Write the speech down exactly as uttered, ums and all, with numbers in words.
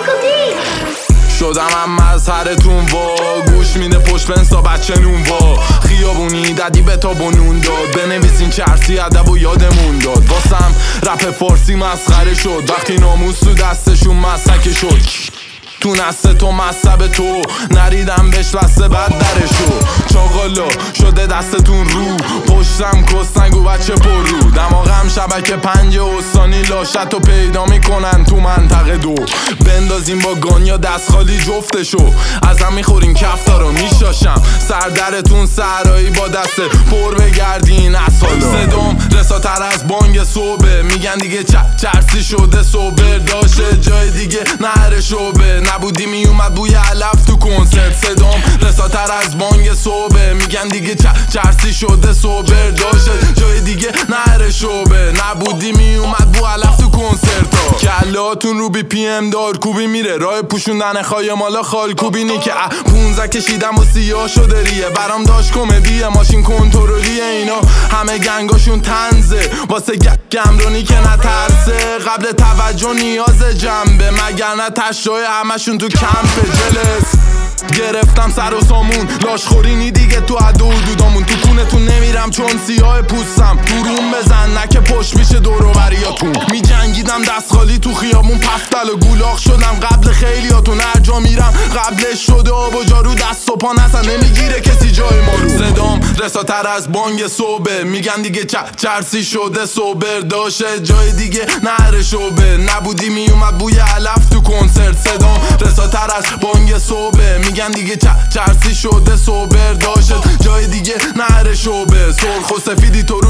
شدم هم مظهرتون وا، گوش میده پشت بنسا بچه نون وا، خیابونی ددی به تا بنون داد، بنویسین چرسی ادب و یادمون داد. واسم رپ فارسی مسخره شد وقتی ناموس تو دستشون مسکه شد. تو نسته تو مصب تو نریدم بهش بسته بد درشو، چاقالا شده دستتون رو پشتم کستنگ و بچه پر رو، دماغم شبکه پنج استانی لاشت و پیدا میکنن تو منطقه دو، بندازیم با گان یا دست خالی جفتشو، ازم میخورین کفتا رو میشاشم سردرتون سرایی با دست پر بگردین از حالا. صدام رساتر از بانگ صبح میگن دیگه چرسی شده صبر داشته جای دیگه نهر شعبه، نبودی میومد بوی علف تو کنسرت. صدام رساتر از بانگ صبح میگن دیگه چرسی شده صبر داشته جای دیگه نهر شعبه، نبودی میومد بو علف تو کنسرت ها. کلاتون رو بی پی ام دار کوبی میره راه پوشوندن خای مالا خال کوبینی که پونزه کشیدم و سیاه شده ریه، برام داشت کمدیه ماشین کنترلیه، اینا همه گنگاشون تنزه واسه گمرونی که نترسه، قبل توجه نیاز جنبه مگر نه تشتای همشون تو کمپ جلس. گرفتم سر و سامون لاشخورینی دیگه تو عدو حدودامون، تو کونتون نمیرم چون سیاه پوستم، تو روم بزن نکه پشت میشه دوروبریاتون، می جنگیدم دست خالی تو خیابون پفتل و گولاخ شدم قبل خیلیاتون، هر جا میرم قبلش شده آب و جارو دست و پا نسن نمیگیره کسی جای ما رو. صدام رساتر از بانگ صبح میگن دیگه چرسی شده صبر داشته جای دیگه نهر شعبه، نبودی میومد بوی علف تو کنسرت. صدام رساتر از بانگ صبح میگن دیگه چرسی شده صبر داشته جای دیگه نهر شعبه، سرخ و سفیدی تو